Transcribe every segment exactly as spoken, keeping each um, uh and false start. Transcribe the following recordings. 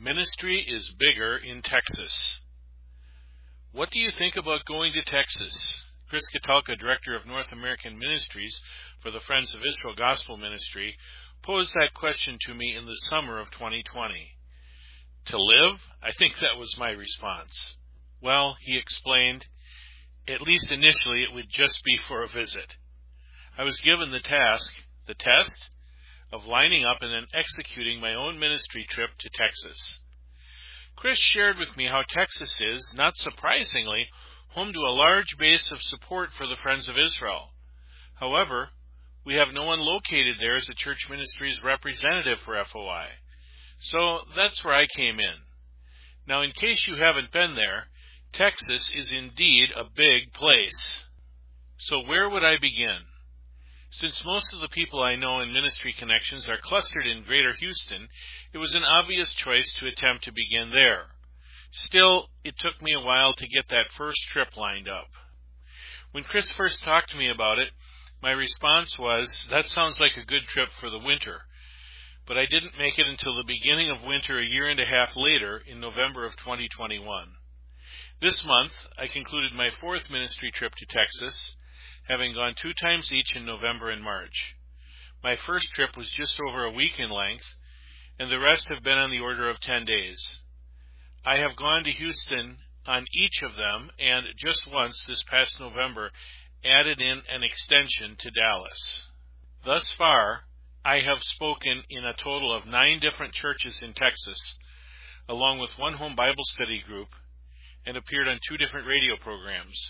Ministry is bigger in Texas. What do you think about going to Texas? Chris Katalka, Director of North American Ministries for the Friends of Israel Gospel Ministry, posed that question to me in the summer of twenty twenty. To live? I think that was my response. Well, he explained, at least initially it would just be for a visit. I was given the task, the test, of lining up and then executing my own ministry trip to Texas. Chris shared with me how Texas is, not surprisingly, home to a large base of support for the Friends of Israel. However, we have no one located there as a church ministry's representative for F O I. So that's where I came in. Now, in case you haven't been there, Texas is indeed a big place. So where would I begin? Since most of the people I know in ministry connections are clustered in Greater Houston, it was an obvious choice to attempt to begin there. Still, it took me a while to get that first trip lined up. When Chris first talked to me about it, my response was, that sounds like a good trip for the winter. But I didn't make it until the beginning of winter a year and a half later in November of twenty twenty-one. This month, I concluded my fourth ministry trip to Texas, having gone two times each in November and March. My first trip was just over a week in length, and the rest have been on the order of ten days. I have gone to Houston on each of them, and just once this past November added in an extension to Dallas. Thus far, I have spoken in a total of nine different churches in Texas, along with one home Bible study group, and appeared on two different radio programs.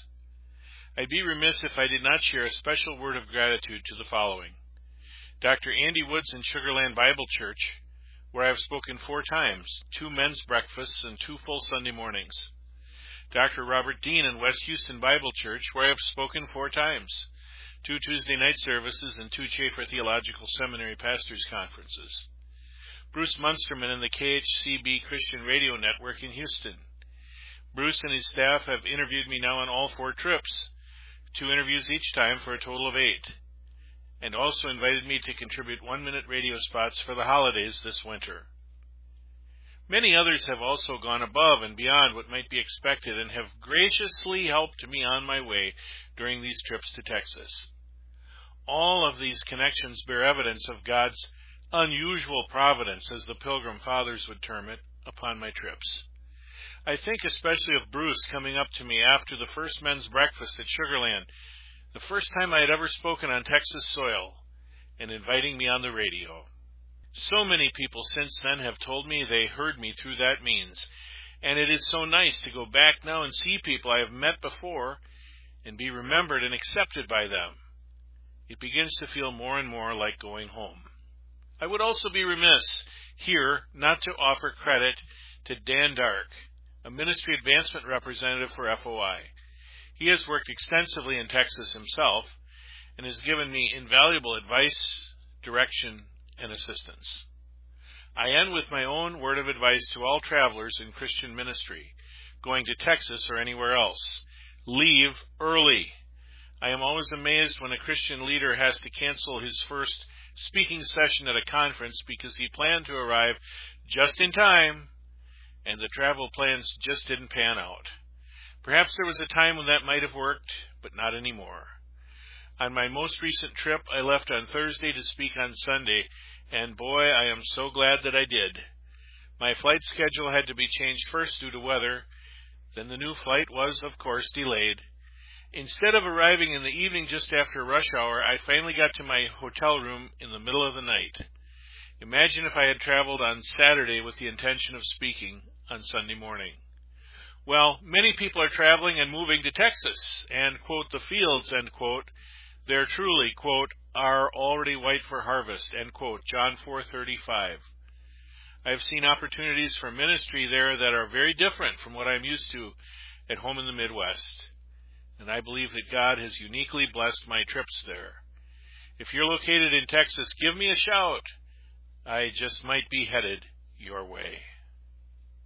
I'd be remiss if I did not share a special word of gratitude to the following. Doctor Andy Woods in Sugar Land Bible Church, where I have spoken four times, two men's breakfasts and two full Sunday mornings. Doctor Robert Dean in West Houston Bible Church, where I have spoken four times, two Tuesday night services and two Chafer Theological Seminary Pastors Conferences. Bruce Munsterman in the K H C B Christian Radio Network in Houston. Bruce and his staff have interviewed me now on all four trips, two interviews each time for a total of eight, and also invited me to contribute one-minute radio spots for the holidays this winter. Many others have also gone above and beyond what might be expected and have graciously helped me on my way during these trips to Texas. All of these connections bear evidence of God's unusual providence, as the Pilgrim Fathers would term it, upon my trips. I think especially of Bruce coming up to me after the first men's breakfast at Sugar Land, the first time I had ever spoken on Texas soil, and inviting me on the radio. So many people since then have told me they heard me through that means, and it is so nice to go back now and see people I have met before and be remembered and accepted by them. It begins to feel more and more like going home. I would also be remiss here not to offer credit to Dan Dark, a ministry advancement representative for F O I. He has worked extensively in Texas himself and has given me invaluable advice, direction, and assistance. I end with my own word of advice to all travelers in Christian ministry, going to Texas or anywhere else. Leave early. I am always amazed when a Christian leader has to cancel his first speaking session at a conference because he planned to arrive just in time, and the travel plans just didn't pan out. Perhaps there was a time when that might have worked, but not anymore. On my most recent trip, I left on Thursday to speak on Sunday, and boy, I am so glad that I did. My flight schedule had to be changed first due to weather. Then the new flight was, of course, delayed. Instead of arriving in the evening just after rush hour, I finally got to my hotel room in the middle of the night. Imagine if I had traveled on Saturday with the intention of speaking on Sunday morning. Well, many people are traveling and moving to Texas, and, quote, the fields, end quote, there truly, quote, are already white for harvest, end quote, John four thirty-five. I have seen opportunities for ministry there that are very different from what I'm used to at home in the Midwest, and I believe that God has uniquely blessed my trips there. If you're located in Texas, give me a shout. I just might be headed your way.